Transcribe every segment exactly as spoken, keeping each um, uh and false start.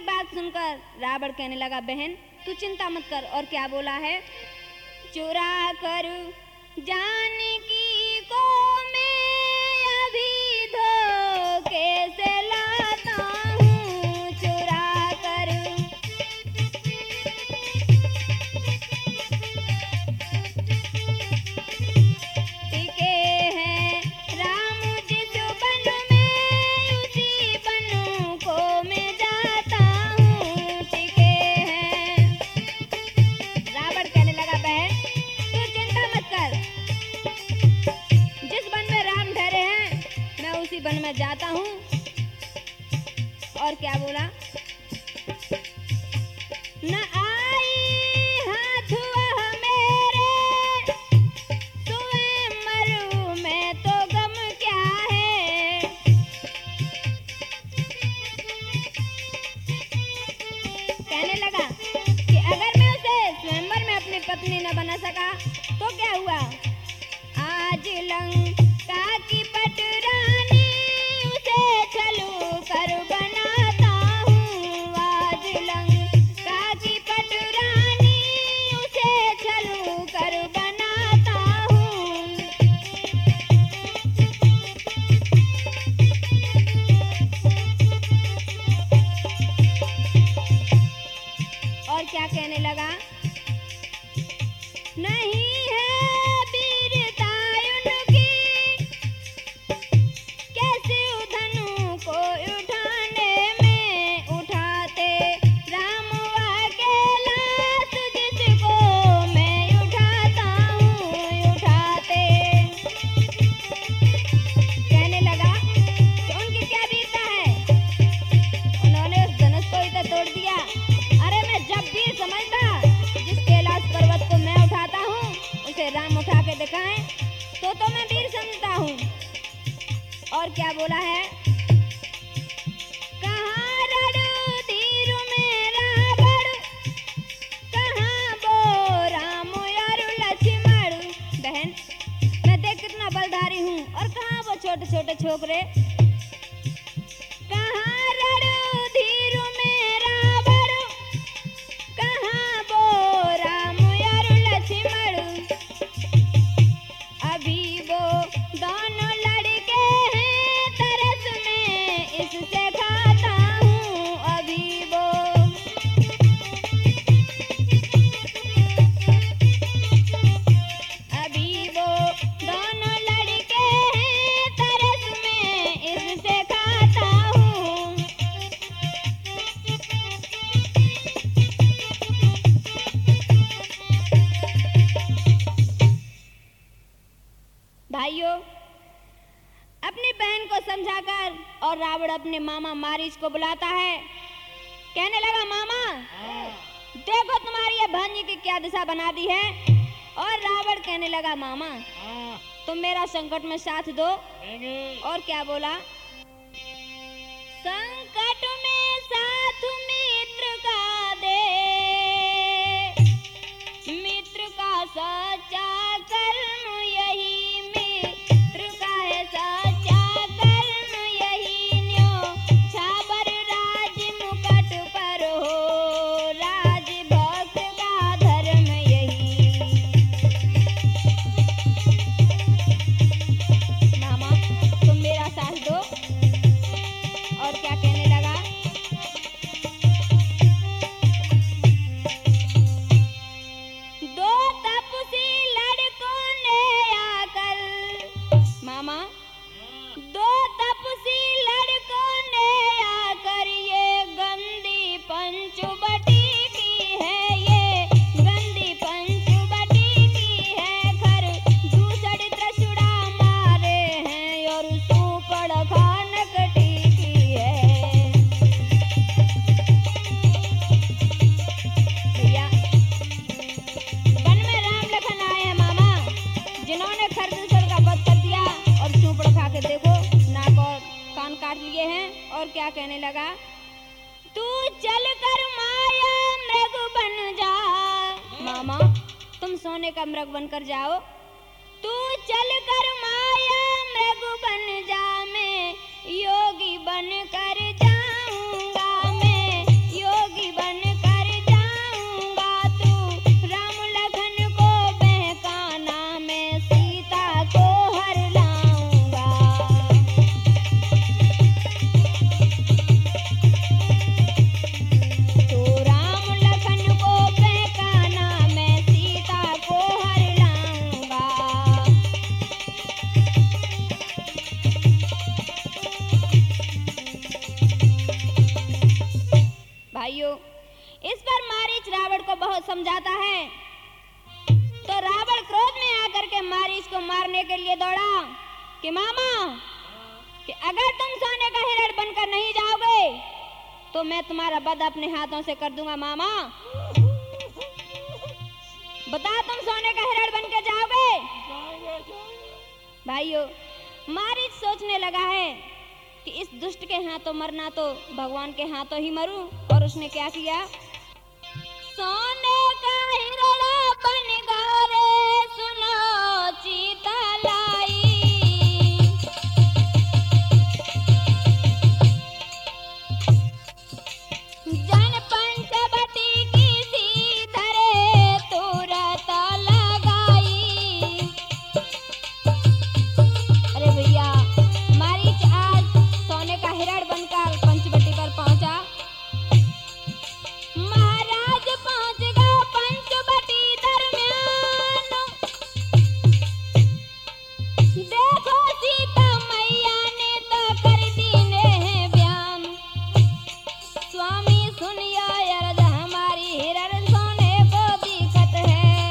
बात सुनकर रावण कहने लगा बहन तू चिंता मत कर। और क्या बोला है, चुरा कर जानकी को मैं अभी धोखे से लाता हूँ, चुरा कर। टिके हैं राम जिस वन में उसी वन को मैं जाता हूँ, टिके हैं। रावण कहने लगा बहन तू चिंता मत कर, जिस वन में राम ठहरे हैं मैं उसी वन में जाता हूँ। और क्या बोला, न आई हाथ वह मेरे स्वयं मरूं मैं तो गम क्या है। कहने लगा कि अगर मैं उसे स्वयंवर में अपनी पत्नी न बना सका तो क्या हुआ, आज लंका की पटरानी उसे छलू कर बनाता हूँ, आज लंका की पटरानी उसे छलू कर बनाता हूँ। और क्या कहने लगा, नहीं है वीरता उनकी कैसे धनु को उठाने में, उठाते राम अकेला जिसको मैं उठाता हूँ, उठाते। कहने लगा कि उनकी क्या वीरता है, उन्होंने उस धनुष को ही तो तोड़ दिया। अरे मैं जब भी समझता जिस कैलाश पर्वत को मैं उठाता हूँ उसे राम उठा के दिखाएं तो तो मैं वीर समझता हूँ। और क्या बोला है, कहाँ रणधीर में रावण, कहाँ वो राम और लक्ष्मण। बहन मैं देख कितना बलधारी हूँ और कहाँ वो छोटे छोटे छोकरे। कहाँ रणधीर में रावण, कहाँ वो राम और लक्ष्मण। अभी वो दोनों लड़के हैं तरस में इससे खाता हूँ, अभी वो। अभी वो दोनों लड़के हैं तरस में इससे खाता हूँ। भाइयों अपनी बहन को समझाकर और रावण अपने मामा मारीच को बुलाता है। कहने लगा मामा देखो तुम्हारी ये भांजी की क्या दिशा बना दी है। और रावण कहने लगा मामा तुम मेरा संकट में साथ दो। और क्या बोला, संकट में साथ मित्र का दे, मित्र का सच्चा कर्म यही, मित्र का है सच्चा कर्म यही। न्यो छाबर राज मुकुट पर हो, राज भक्त का धर्म यही। मामा तुम मेरा साथ दो। और क्या कहने लगा, दो तपसी लड़कों ने आकर, मामा दो तपसी लड़कों ने आकर ये गंदी पंचवटी की है, ये गंदी पंचवटी की है। घर दूसरी त्रिशूड़ा मारे हैं और सुपड़ खानकटी की है। भैया वन में राम लखन आए हैं मामा, जिन्होंने खरदूसर का वध कर दिया और सुपड़ खा के देखो नाक और कान काट लिए हैं। और क्या कहने लगा, तू चल कर माया मृग बन जा। मामा तुम सोने का मृग बनकर जाओ, तू चल कर माया मृग बन जा। मैं योगी बन कर जाऊंगा, मैं भाइयों, इस पर मारीच रावण को बहुत समझाता है। तो रावण क्रोध में आकर के मारीच को मारने के लिए दौड़ा कि मामा, कि अगर तुम सोने का हिरण बनकर नहीं जाओगे तो मैं तुम्हारा वध अपने हाथों से कर दूंगा। मामा बता, तुम सोने का हिरण बनकर जाओगे? भाइयों, मारीच सोचने लगा है कि इस दुष्ट के हाथों मरना तो भगवान के हाथों ही मरूं। और उसने क्या किया? सोने का हिरण बन गया रे, सुनो चीतलाई। जन पंचवटी की सीधरे तुरत लगाई। अरे भैया, मारीच आज सोने का हिरण बनकर पंचवटी पर पहुंचा। महाराज पहुंच गया पंचवटी दरमियान। देखो सीता मैया ने तो कर दी ने बयान। स्वामी सुनियो अरज हमारी, हिरण सोने को दिखत है।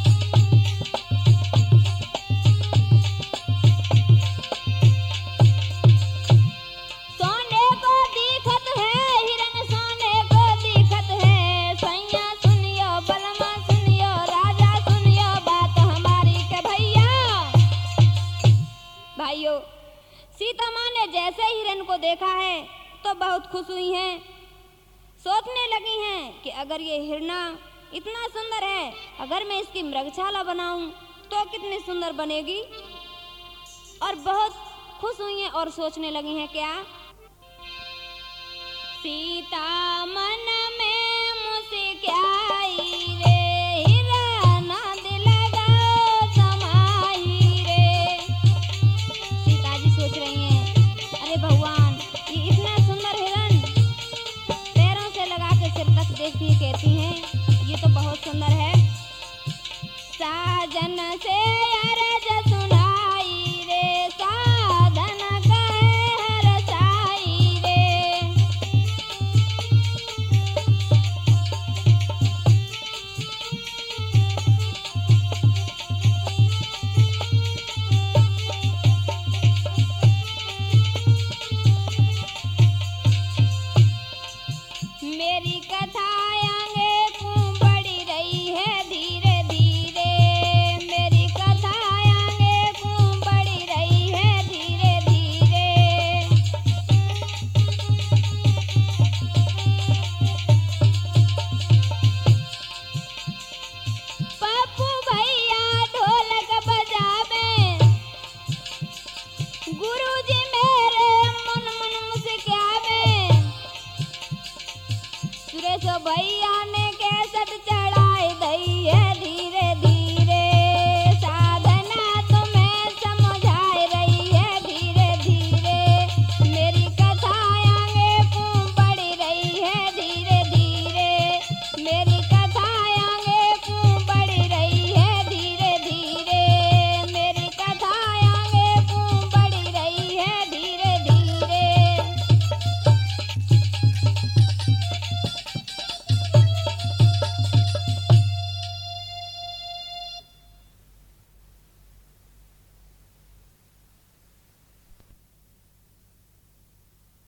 सोने को दिखत है, हिरण सोने को दिखत है। सैया सुनियो, बलमा सुनियो, राजा सुनियो बात हमारी के भैया। भाइयों, सीता माँ ने जैसे हिरण को देखा है तो बहुत खुश हुई हैं। सोचने लगी हैं कि अगर ये हिरना इतना सुंदर है, अगर मैं इसकी मृगशाला बनाऊं तो कितनी सुंदर बनेगी। और बहुत खुश हुई हैं और सोचने लगी हैं क्या? सीता मन में मुस्काई रे, हिरण दिल लगाओ समाई रे। सीता जी सोच रही हैं, अरे भगवान, ये इतना सुंदर हिरण पैरों से लगा के सिर तक देखती कहती हैं ये तो बहुत सुंदर है। साजन से अरज सुनाई रे, साधन कहे हरसाई रे। मेरी कथा आगे क्यों बढ़ी रही है धीरे धीरे। मेरी कथा आगे क्यों बढ़ी रही है धीरे धीरे। पप्पू भैया ढोलक बजावे, गुरुजी मेरे मन मन मुस्कावे। सुरेश भैया ने कैसेट चढ़ाई दई है धीरे